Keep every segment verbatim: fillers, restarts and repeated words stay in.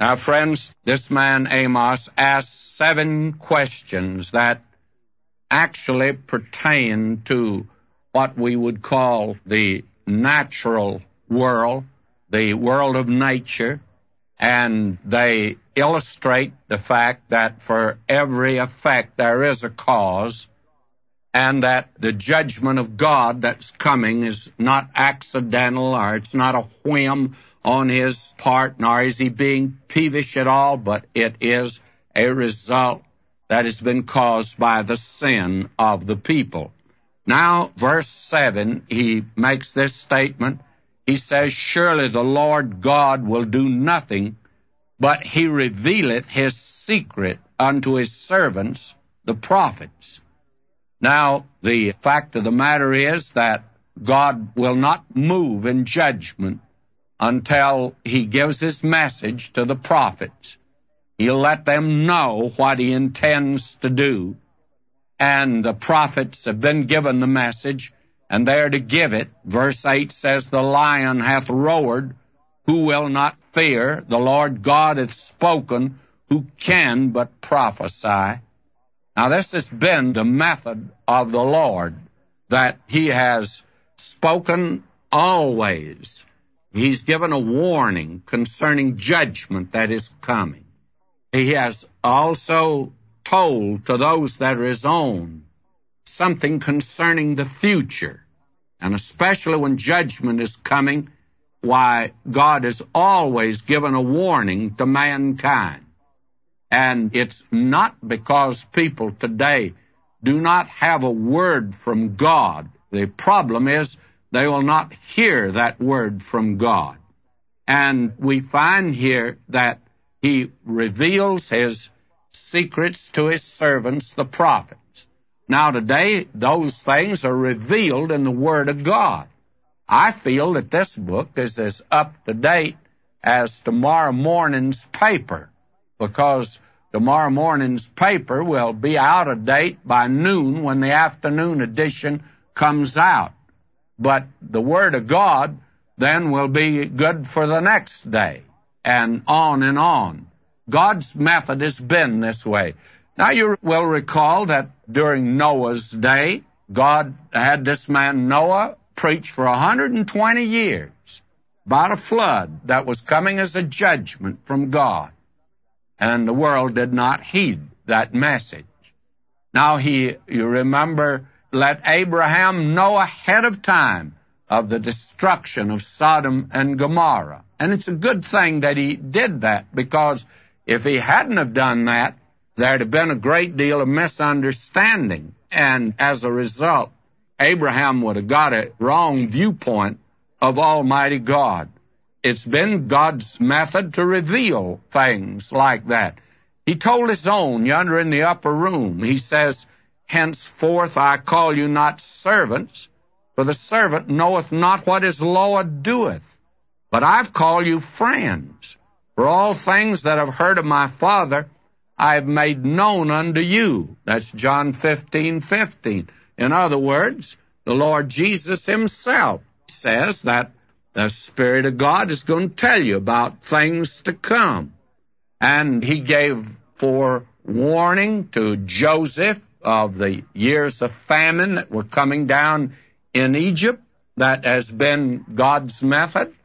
Now, friends, this man Amos asked seven questions that actually pertain to what we would call the natural world, the world of nature, and they illustrate the fact that for every effect there is a cause, and that the judgment of God that's coming is not accidental, or it's not a whim on his part, nor is he being peevish at all, but it is a result that has been caused by the sin of the people. Now, verse seven, he makes this statement. He says, "Surely the Lord God will do nothing, but he revealeth his secret unto his servants, the prophets." Now, the fact of the matter is that God will not move in judgment until he gives his message to the prophets. He'll let them know what he intends to do. And the prophets have been given the message, and they are to give it. Verse eight says, "The lion hath roared, who will not fear? The Lord God hath spoken, who can but prophesy?" Now, this has been the method of the Lord, that he has spoken always. He's given a warning concerning judgment that is coming. He has also told to those that are his own something concerning the future. And especially when judgment is coming, why, God has always given a warning to mankind. And it's not because people today do not have a word from God. The problem is they will not hear that word from God. And we find here that he reveals his secrets to his servants, the prophets. Now today, those things are revealed in the Word of God. I feel that this book is as up to date as tomorrow morning's paper, because tomorrow morning's paper will be out of date by noon when the afternoon edition comes out. But the Word of God then will be good for the next day, and on and on. God's method has been this way. Now, you will recall that during Noah's day, God had this man Noah preach for one hundred twenty years about a flood that was coming as a judgment from God. And the world did not heed that message. Now, he, you remember, let Abraham know ahead of time of the destruction of Sodom and Gomorrah. And it's a good thing that he did that, because if he hadn't have done that, there'd have been a great deal of misunderstanding. And as a result, Abraham would have got a wrong viewpoint of Almighty God. It's been God's method to reveal things like that. He told his own yonder in the upper room, he says, "Henceforth I call you not servants, for the servant knoweth not what his Lord doeth. But I've called you friends, for all things that I've heard of my Father I have made known unto you." That's John fifteen fifteen. In other words, the Lord Jesus himself says that the Spirit of God is going to tell you about things to come. And he gave forewarning to Joseph of the years of famine that were coming down in Egypt. That has been God's method.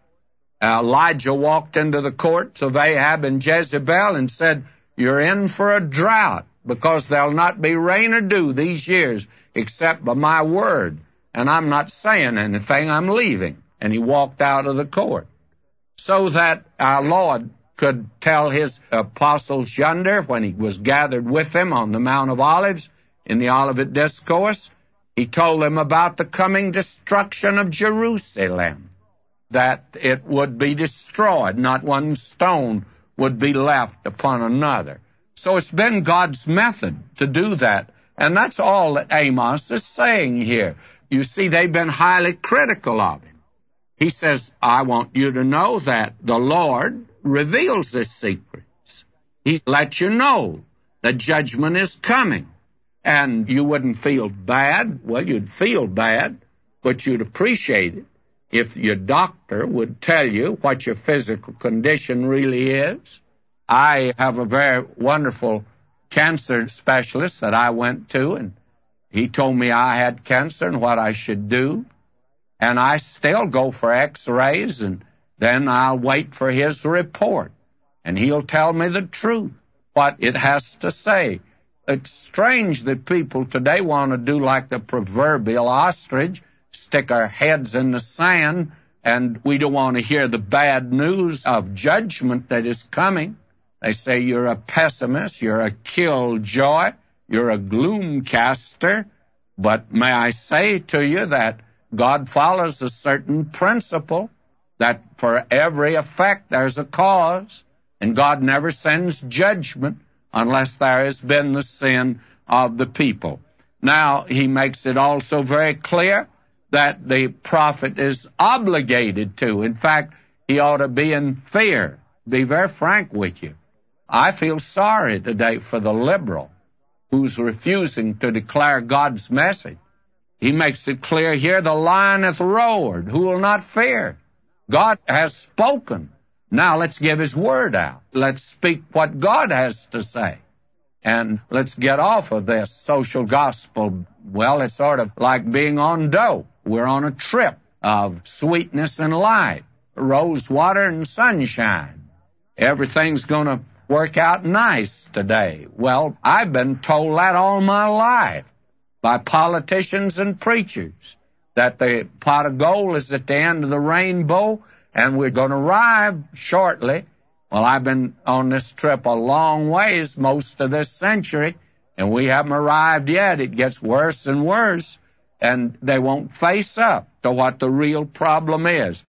Elijah walked into the courts of Ahab and Jezebel and said, "You're in for a drought, because there'll not be rain or dew these years except by my word. And I'm not saying anything, I'm leaving." And he walked out of the court. So that our Lord could tell his apostles yonder, when he was gathered with them on the Mount of Olives in the Olivet Discourse, he told them about the coming destruction of Jerusalem, that it would be destroyed, not one stone would be left upon another. So it's been God's method to do that. And that's all that Amos is saying here. You see, they've been highly critical of him. He says, I want you to know that the Lord reveals his secrets. He lets you know that judgment is coming. And you wouldn't feel bad. Well, you'd feel bad, but you'd appreciate it if your doctor would tell you what your physical condition really is. I have a very wonderful cancer specialist that I went to, and he told me I had cancer and what I should do. And I still go for x-rays, and then I'll wait for his report. And he'll tell me the truth, what it has to say. It's strange that people today want to do like the proverbial ostrich, stick our heads in the sand, and we don't want to hear the bad news of judgment that is coming. They say you're a pessimist, you're a killjoy, you're a gloomcaster. But may I say to you that God follows a certain principle, that for every effect there's a cause, and God never sends judgment unless there has been the sin of the people. Now, he makes it also very clear that the prophet is obligated to. In fact, he ought to be in fear. Be very frank with you. I feel sorry today for the liberal who's refusing to declare God's message. He makes it clear here, the lion hath roared, who will not fear? God has spoken. Now let's give his word out. Let's speak what God has to say. And let's get off of this social gospel. Well, it's sort of like being on dope. We're on a trip of sweetness and light, rose water and sunshine. Everything's going to work out nice today. Well, I've been told that all my life by politicians and preachers, that the pot of gold is at the end of the rainbow, and we're going to arrive shortly. Well, I've been on this trip a long ways, most of this century, and we haven't arrived yet. It gets worse and worse, and they won't face up to what the real problem is.